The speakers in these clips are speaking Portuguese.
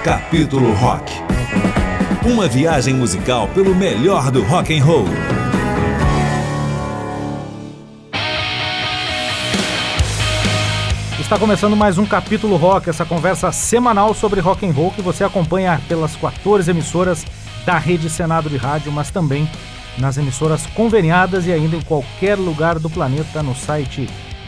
Capítulo Rock. Uma viagem musical pelo melhor do rock and roll. Está começando mais um Capítulo Rock, essa conversa semanal sobre rock and roll que você acompanha pelas 14 emissoras da Rede Senado de Rádio, mas também nas emissoras conveniadas e ainda em qualquer lugar do planeta no site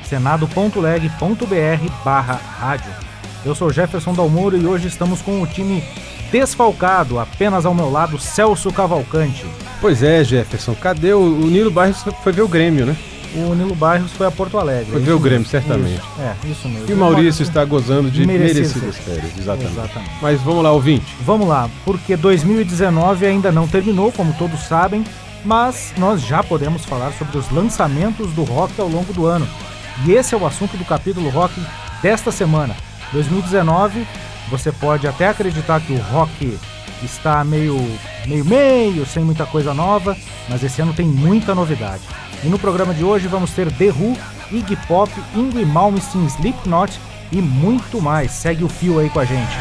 senado.leg.br/rádio. Eu sou Jefferson Dalmoro e hoje estamos com o time desfalcado, apenas ao meu lado, Celso Cavalcante. Pois é, Jefferson, cadê o Nilo Barros? Foi ver o Grêmio, né? O Nilo Barros foi a Porto Alegre. Foi ver o Grêmio, certamente. Isso mesmo. E o Maurício está gozando de merecidas férias, exatamente. Mas vamos lá, ouvinte. Vamos lá, porque 2019 ainda não terminou, como todos sabem, mas nós já podemos falar sobre os lançamentos do rock ao longo do ano. E esse é o assunto do Capítulo Rock desta semana. 2019, você pode até acreditar que o rock está meio, sem muita coisa nova, mas esse ano tem muita novidade. E no programa de hoje vamos ter The Who, Iggy Pop, Yngwie Malmsteen, Slipknot e muito mais. Segue o fio aí com a gente.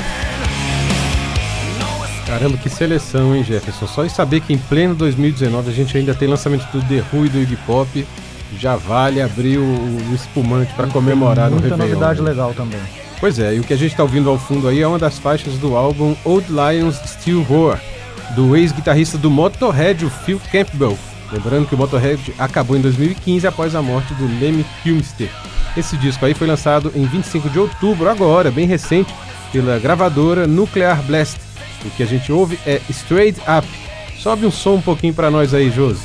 Caramba, que seleção, hein, Jefferson? Só em saber que em pleno 2019 a gente ainda tem lançamento do The Who e do Iggy Pop, já vale abrir o espumante para comemorar no Réveillon. Muita novidade legal também. Pois é, e o que a gente está ouvindo ao fundo aí é uma das faixas do álbum Old Lions Still Roar, do ex-guitarrista do Motorhead, o Phil Campbell. Lembrando que o Motorhead acabou em 2015 após a morte do Lemmy Kilmister. Esse disco aí foi lançado em 25 de outubro, agora, bem recente, pela gravadora Nuclear Blast. O que a gente ouve é Straight Up. Sobe um som um pouquinho pra nós aí, Josi.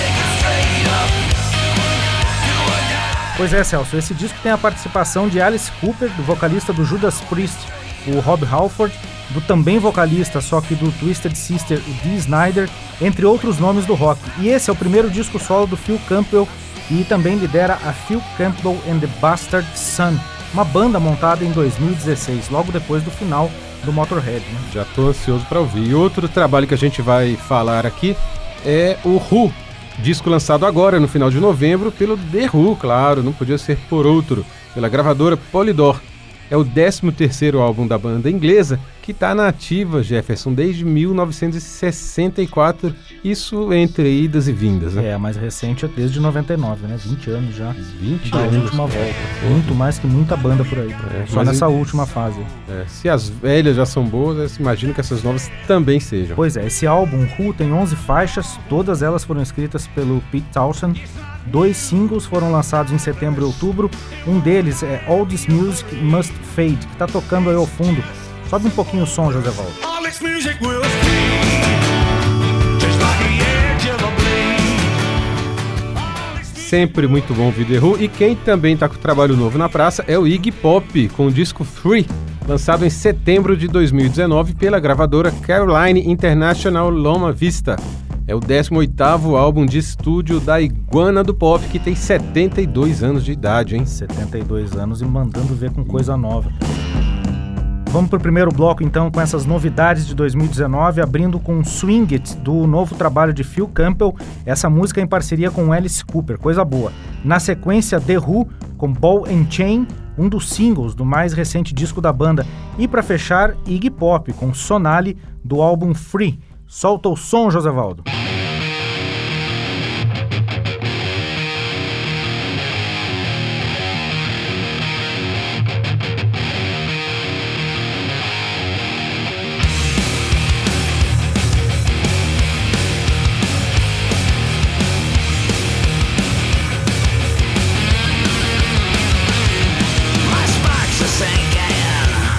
Pois é, Celso, esse disco tem a participação de Alice Cooper, do vocalista do Judas Priest, o Rob Halford, do também vocalista, só que do Twisted Sister, o Dee Snider, entre outros nomes do rock. E esse é o primeiro disco solo do Phil Campbell e também lidera a Phil Campbell and the Bastard Son, uma banda montada em 2016, logo depois do final do Motorhead, né? Já tô ansioso para ouvir. E outro trabalho que a gente vai falar aqui é o Who, disco lançado agora no final de novembro pelo The Who, claro, não podia ser por outro, pela gravadora Polydor. É o 13º álbum da banda inglesa que está na ativa, Jefferson, desde 1964, isso entre idas e vindas, né? É, a mais recente é desde 99, né? 20 anos já. 20 anos. Última volta. Muito mais que muita banda por aí. Só nessa última fase. Se as velhas já são boas, imagino que essas novas também sejam. Pois é, esse álbum, Who, tem 11 faixas, todas elas foram escritas pelo Pete Townshend. 2 singles foram lançados em setembro e outubro. Um deles é All This Music Must Fade, que está tocando aí ao fundo. Sobe um pouquinho o som, José Valdo. Sempre muito bom ouvir The Who. E quem também está com trabalho novo na praça é o Iggy Pop, com o disco Free, lançado em setembro de 2019 pela gravadora Caroline International Loma Vista. É o 18º álbum de estúdio da Iguana do Pop, que tem 72 anos de idade, hein? 72 anos e mandando ver com coisa nova. Vamos pro primeiro bloco, então, com essas novidades de 2019, abrindo com Swing It, do novo trabalho de Phil Campbell, essa música em parceria com Alice Cooper, coisa boa. Na sequência, The Who, com Ball and Chain, um dos singles do mais recente disco da banda. E para fechar, Iggy Pop, com Sonali, do álbum Free. Solta o som, José Valdo.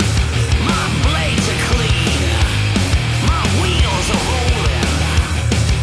My blades are clean, my wheels are rolling.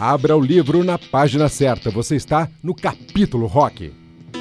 Abra o livro na página certa. Você está no Capítulo Rock.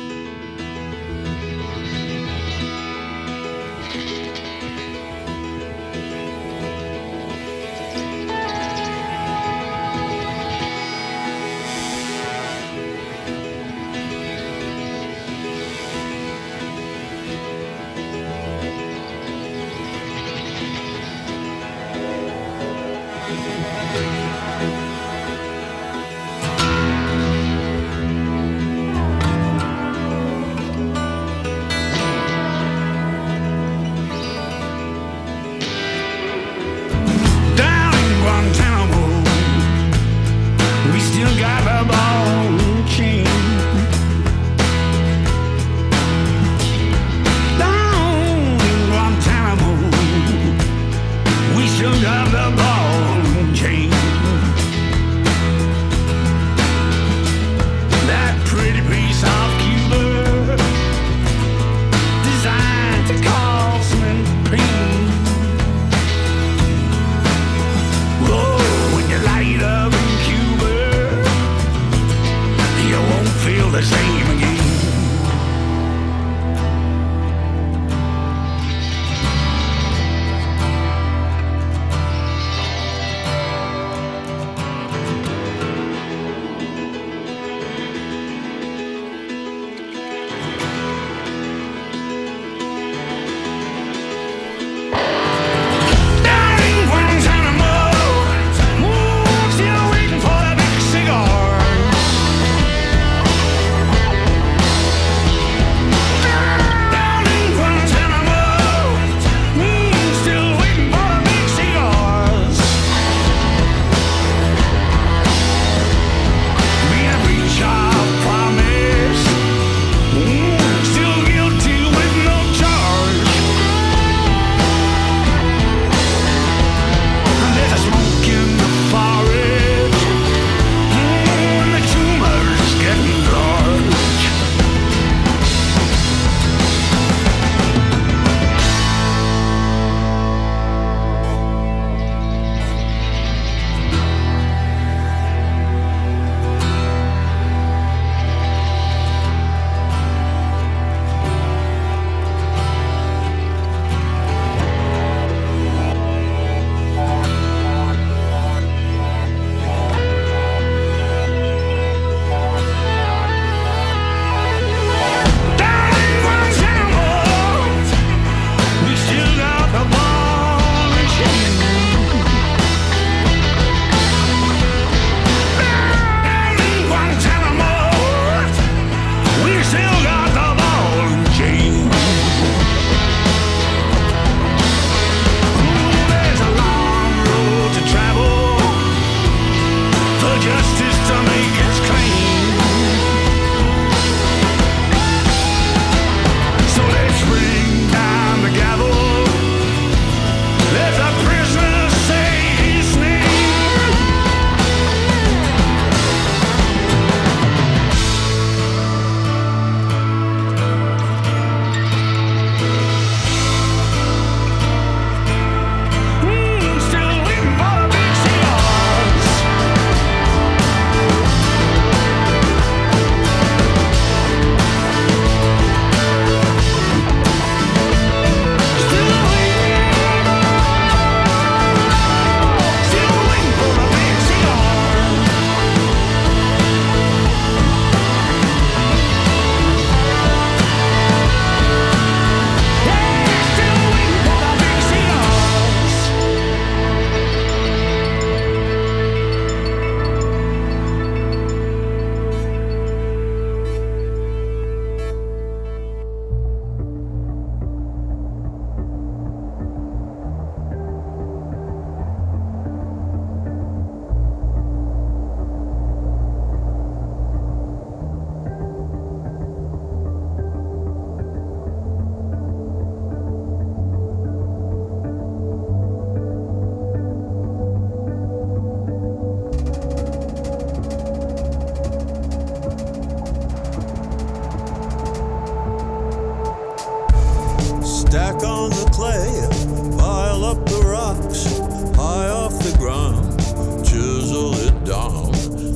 Stack on the clay, pile up the rocks, high off the ground, chisel it down,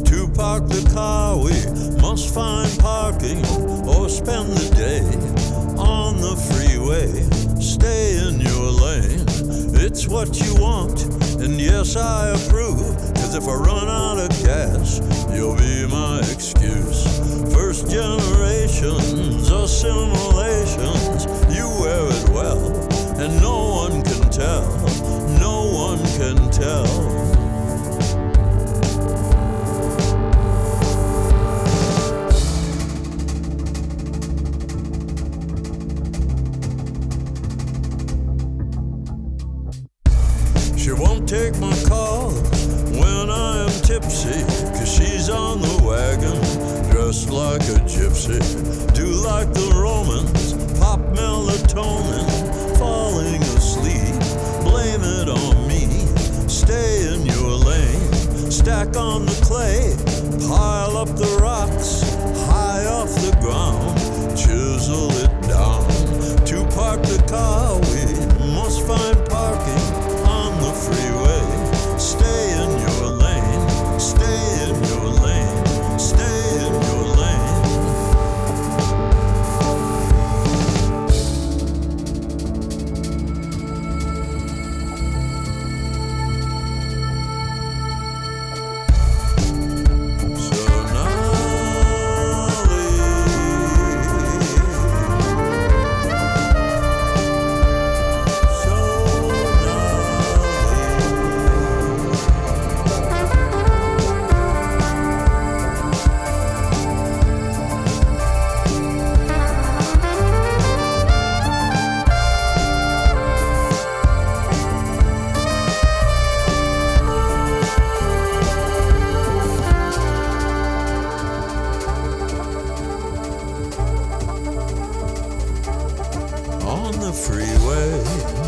park the car, we must find parking or spend the day on the freeway. Stay in your lane, it's what you want, and yes, I approve. Cause if I run out of gas, you'll be my excuse. First generations, assimilations, you wear it well, and no one can tell, no one can tell. She won't take my call when I am tipsy, cause she's on the wagon, dressed like a gypsy. Do like the Romans, pop melatonin, falling asleep, blame it on me. Stay in your lane, stack on the clay, pile up the rocks, high off the ground, chisel it down. To park the car, we must find parking on the freeway. Stay in your lane, stay in your lane, stay in your lane. So now on the freeway.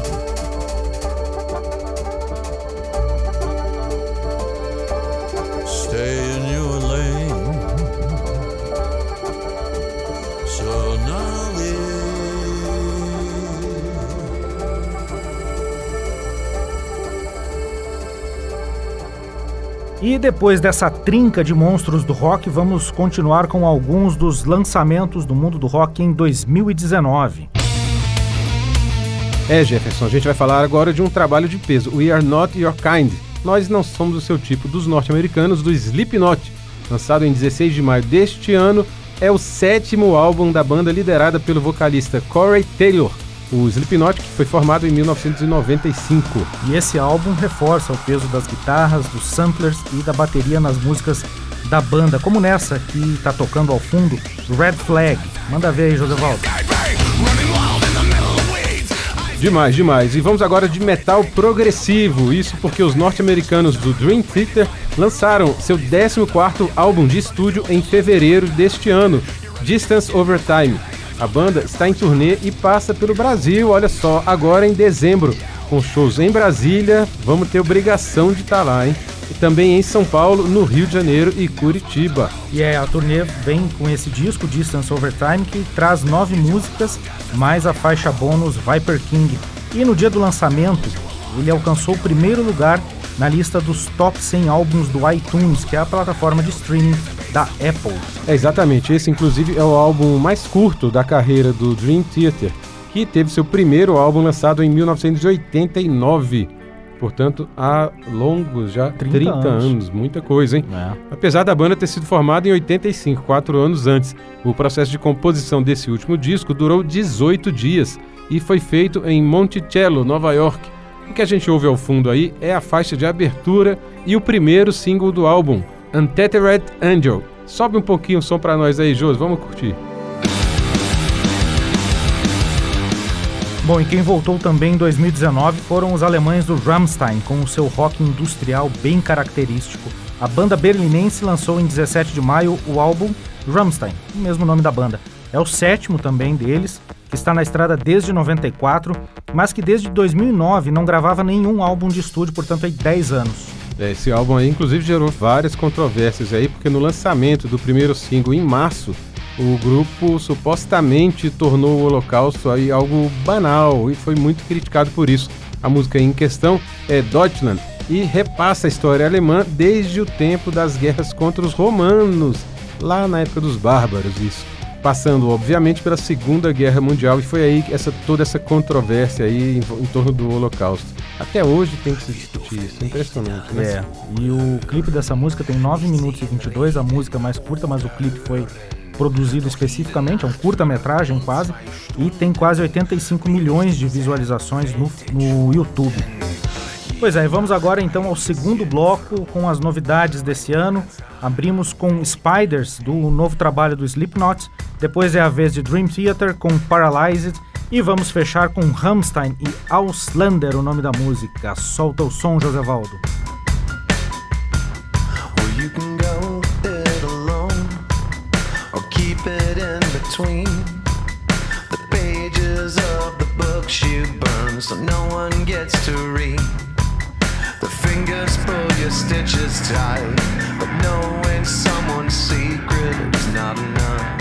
Stay in your lane. So now E depois dessa trinca de monstros do rock, vamos continuar com alguns dos lançamentos do mundo do rock em 2019. Jefferson, a gente vai falar agora de um trabalho de peso, We Are Not Your Kind. Nós não somos o seu tipo, dos norte-americanos, do Slipknot. Lançado em 16 de maio deste ano, é o 7º álbum da banda liderada pelo vocalista Corey Taylor, o Slipknot, que foi formado em 1995. E esse álbum reforça o peso das guitarras, dos samplers e da bateria nas músicas da banda, como nessa que tá tocando ao fundo, Red Flag. Manda ver aí, Josevaldo. Demais, demais. E vamos agora de metal progressivo. Isso porque os norte-americanos do Dream Theater lançaram seu 14º álbum de estúdio em fevereiro deste ano, Distance Over Time. A banda está em turnê e passa pelo Brasil, olha só, agora em dezembro, com shows em Brasília, vamos ter obrigação de estar lá, hein? E também em São Paulo, no Rio de Janeiro e Curitiba. E a turnê vem com esse disco, Distance Over Time, que traz 9 músicas, mais a faixa bônus Viper King. E no dia do lançamento, ele alcançou o primeiro lugar na lista dos top 100 álbuns do iTunes, que é a plataforma de streaming da Apple. Exatamente, esse inclusive é o álbum mais curto da carreira do Dream Theater, que teve seu primeiro álbum lançado em 1989. Portanto, há longos já 30 anos, muita coisa, hein? Apesar da banda ter sido formada em 85, 4 anos antes, o processo de composição desse último disco durou 18 dias e foi feito em Monticello, Nova York. O que a gente ouve ao fundo aí é a faixa de abertura e o primeiro single do álbum, Untethered Angel. Sobe um pouquinho o som pra nós aí, Jô, vamos curtir. Bom, e quem voltou também em 2019 foram os alemães do Rammstein, com o seu rock industrial bem característico. A banda berlinense lançou em 17 de maio o álbum Rammstein, o mesmo nome da banda. É o 7º também deles, que está na estrada desde 94, mas que desde 2009 não gravava nenhum álbum de estúdio, portanto, há 10 anos. Esse álbum aí, inclusive, gerou várias controvérsias aí, porque no lançamento do primeiro single, em março, o grupo supostamente tornou o Holocausto aí algo banal e foi muito criticado por isso. A música em questão é Deutschland, e repassa a história alemã desde o tempo das guerras contra os romanos, lá na época dos bárbaros, isso. Passando, obviamente, pela Segunda Guerra Mundial, e foi aí toda essa controvérsia aí em torno do Holocausto. Até hoje tem que se discutir isso, é impressionante, né? E o clipe dessa música tem 9 minutos e 22, a música mais curta, mas o clipe foi produzido especificamente, é um curta-metragem quase, e tem quase 85 milhões de visualizações no YouTube. Pois é, vamos agora então ao segundo bloco com as novidades desse ano. Abrimos com Spiders, do novo trabalho do Slipknot, depois é a vez de Dream Theater com Paralyzed e vamos fechar com Rammstein e Auslander, o nome da música. Solta o som, José Valdo. Well, you can go it alone or keep it in between the pages of the books you burn so no one gets to read. The fingers pull your stitches tight, but knowing someone's secret is not enough.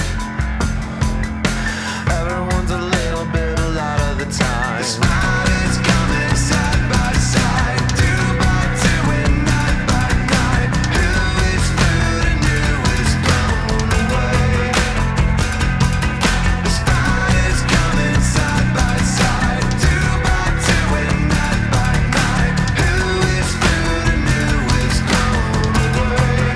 Everyone's a little bit a lot of the time. The spiders coming side by side, 2 by 2 and night by night. Who is food and who is blown away? The spiders coming side by side, 2 by 2 and night by night. Who is food and who is blown away?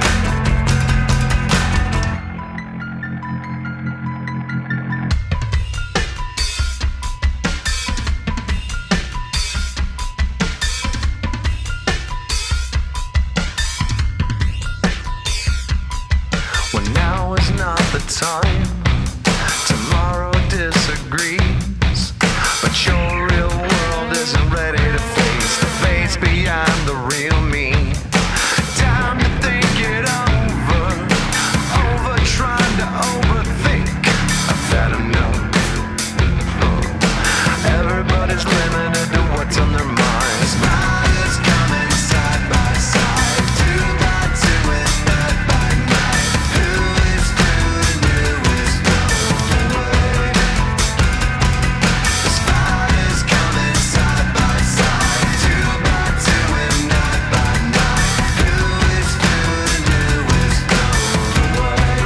Well, now is not the time. Tomorrow disagrees, but your real world isn't ready to face the face beyond the real me. Time to think it over trying to overthink. I've had enough. Everybody's limited to what's on their mind. Spiders coming side by side, 2 by 2 and night by night. Who is food and who is blown away? The spiders coming side by side, 2 by 2 and night by night. Who is food and who is blown away?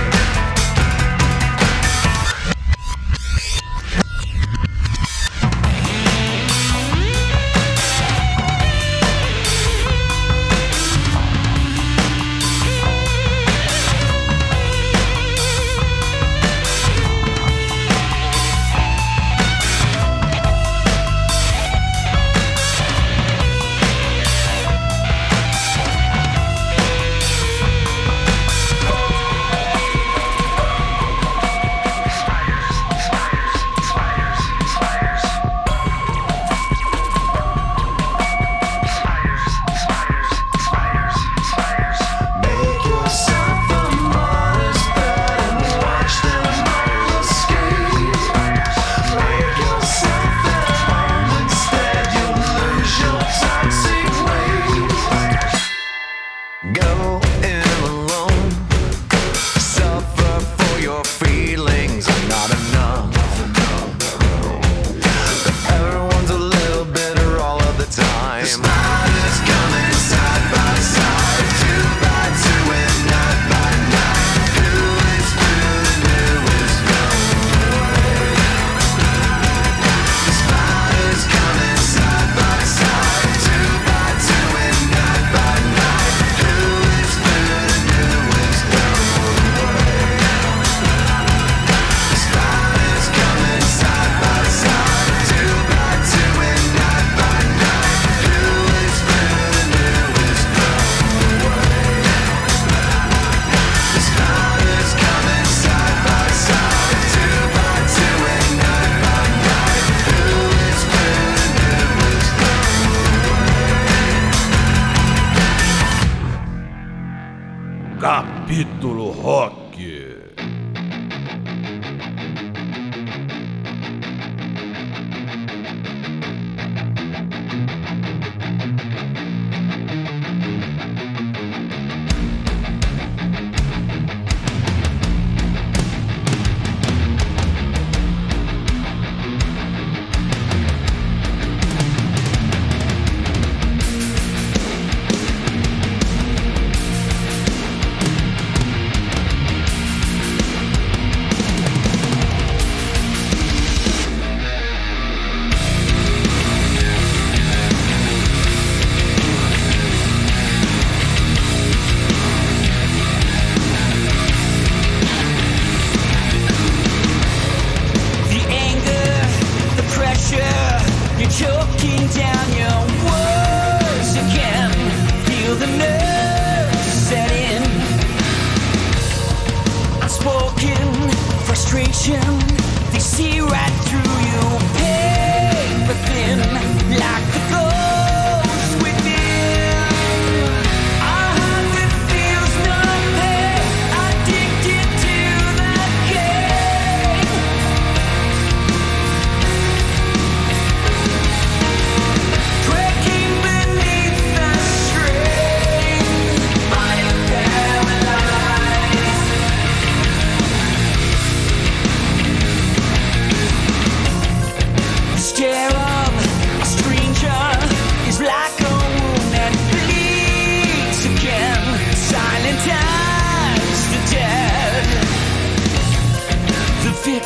Make yourself a modest bed and watch them all escape. Make yourself at home instead, you'll lose your toxic ways. Go in alone, suffer for your feelings are not enough. Everyone's a little bitter all of the time. The spiders coming side by side, 2 by 2 and night by night. Who is food and who is blown away? The spiders coming side by side, 2 by 2 and night by night. Who is food and who is blown away? The spiders coming side by side, 2 by 2 and night by night. Who is food and who is blown away? The spiders coming side by side, 2 by 2 and night by night. Who is food and who is blown away? Capítulo Rock.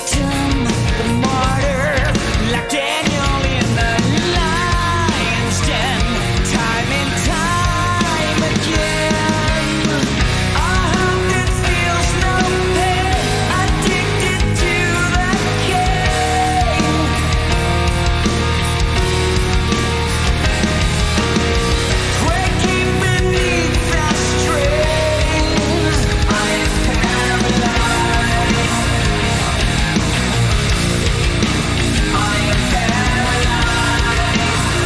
victim, the martyr, like Daniel in the lion's den, time and time again. A heart that feels no pain, addicted to the game. Breaking beneath the strain, I am paralyzed. I am paralyzed.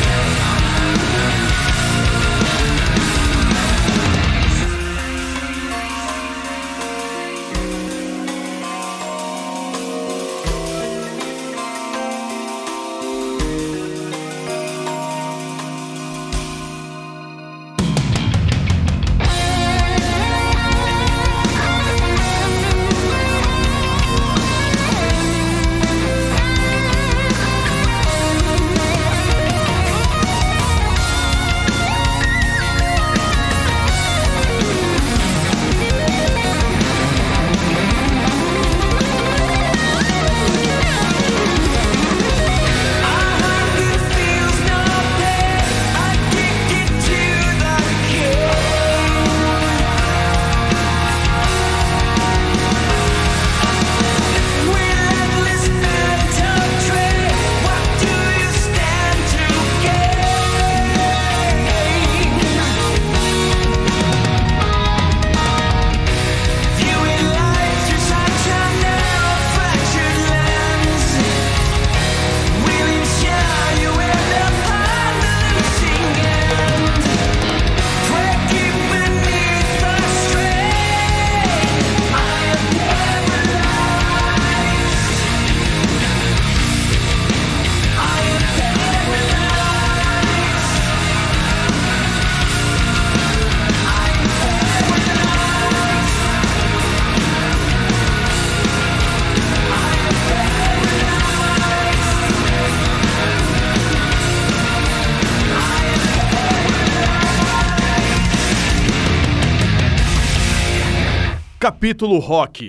Capítulo Rock.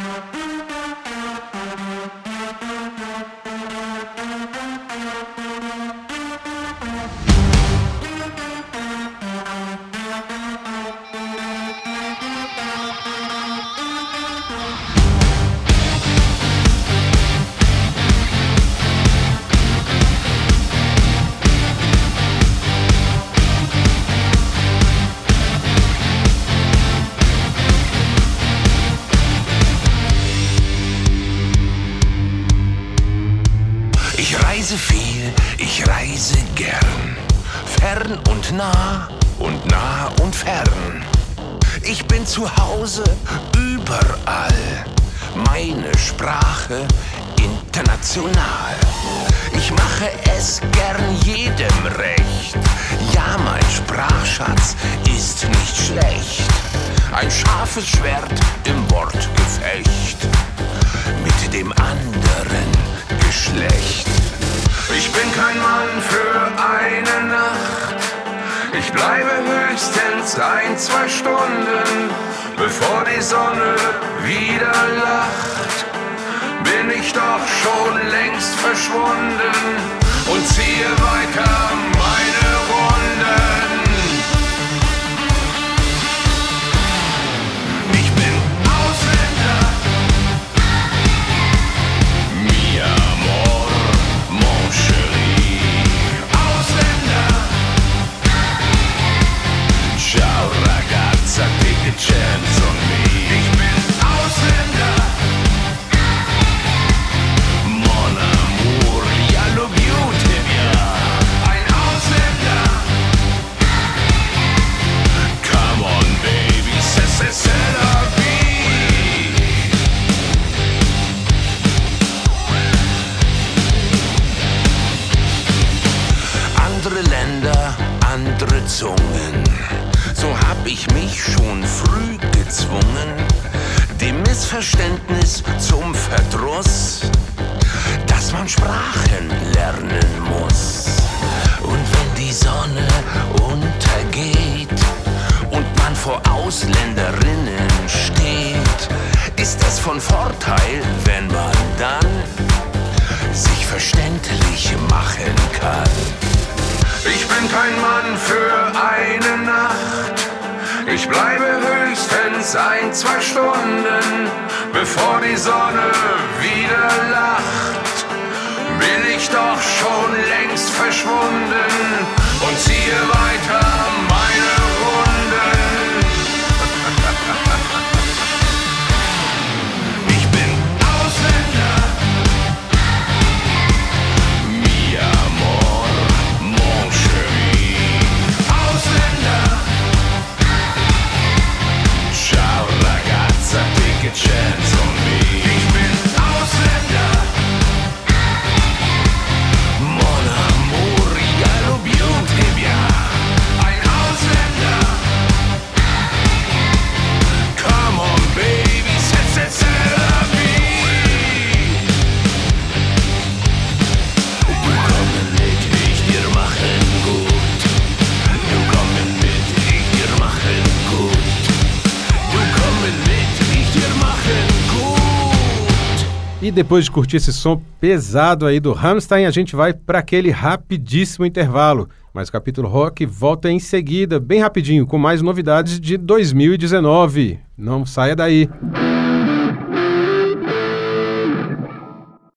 Ich reise viel, ich reise gern, fern und nah und fern. Ich bin zu Hause überall, meine Sprache international. Ich mache es gern jedem recht, ja, mein Sprachschatz ist nicht schlecht. Ein scharfes Schwert im Wortgefecht mit dem anderen Geschlecht. Ich bin kein Mann für eine Nacht. Ich bleibe höchstens 1-2 Stunden, bevor die Sonne wieder lacht. Bin ich doch schon längst verschwunden und ziehe weiter meine Runden. Ich bin Ausländer. Mi amor, mon chéri. Ausländer. Ciao ragazza, take a chance on me. Ich bin Ausländer. Mon amour, ja lo beauty, ja. Ein Ausländer. Come on baby, c'est la vie. Andere Länder, andere Zungen. So hab ich mich schon früh gezwungen, dem Missverständnis zum Verdruss, dass man Sprachen lernen muss. Und wenn die Sonne untergeht und man vor Ausländerinnen steht, ist es von Vorteil, wenn man dann verständlich machen kann. Ich bin kein Mann für eine Nacht. Ich bleibe höchstens 1-2 Stunden, bevor die Sonne wieder lacht. Bin ich doch schon längst verschwunden und ziehe weiter meine Runden. Ich bin Ausländer. Mi amor, mon chéri. Ausländer. Ciao ragazza, take a chance on me. Ich bin Ausländer. Mon amour, I love you, très bien. Ein Ausländer. Come on baby, c'est la vie. Du kommen mit, ich dir machen gut. Du kommen mit, ich dir machen gut. Du kommen mit, ich dir machen gut. E depois de curtir esse som pesado aí do Rammstein, a gente vai para aquele rapidíssimo intervalo. Mas o Capítulo Rock volta em seguida, bem rapidinho, com mais novidades de 2019. Não saia daí.